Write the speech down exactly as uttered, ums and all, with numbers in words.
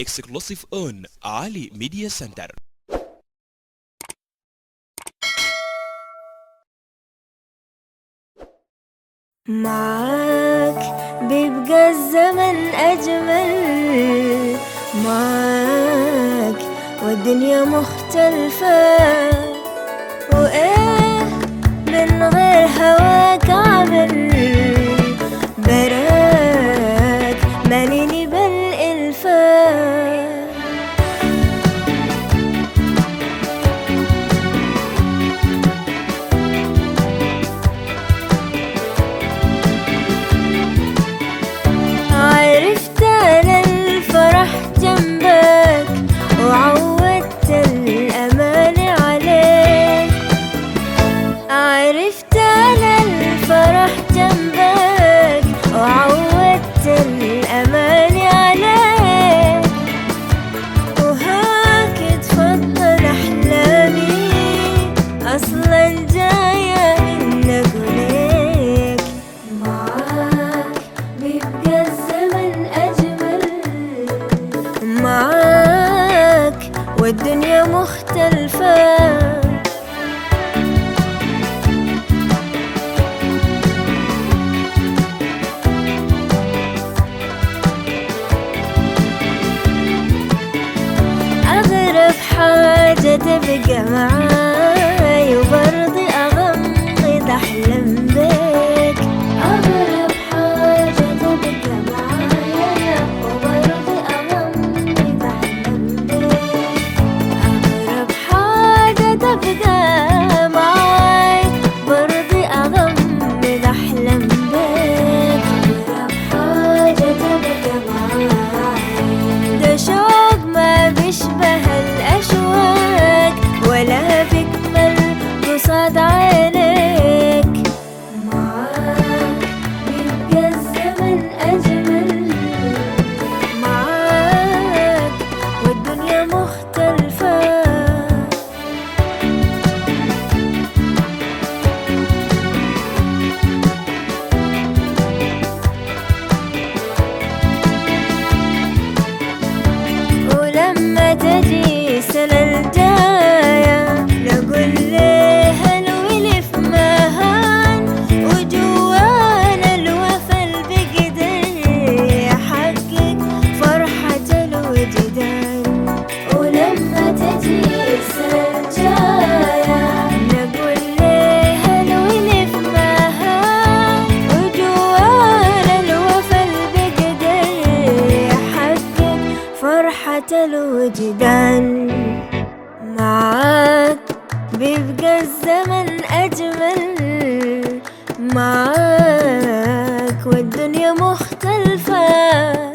exclusive on علي ميديا سنتر. معاك بيبقى الزمن أجمل، معاك والدنيا مختلفة، وإيه من غير هواك عمل براك ماليني بالإلفة. عرفت أنا الفرح جنبك وعودت الأمان عليك، عرفت أنا الفرح جنبك وعودت الأمان عليك، وهاك تفضل أحلامي أصلا جاية منك وليك. معاك بيبقى الزمن أجمل، معاك والدنيا مختلفة. أغرب حاجة تبقى معاي وبرضي أغمض أحلم بيك، أغرب حاجة تبقى معاي وبرضي أغمض أحلم بيك، أغرب حاجة تبقى معاي برضي أغمض أحلم بيك، أغرب حاجة تبقى معاي ده شوق ما بيشبه الأشواق ولا بيكمل قصاد عينيك. معاك بيبقى الزمن أجمل، معاك والدنيا مختلفة. ولما تجي السنة الجاية نقول ليه الولف مهان، وجوانا الوفا اللي بيقدر يحقق فرحة الوجدان. ولما تجي السنة الجاية نقول ليه الولف مهان، وجوانا الوفا اللي بيقدر يحقق فرحة الوجدان. معاك بيبقى الزمن أجمل، معاك والدنيا مختلفة.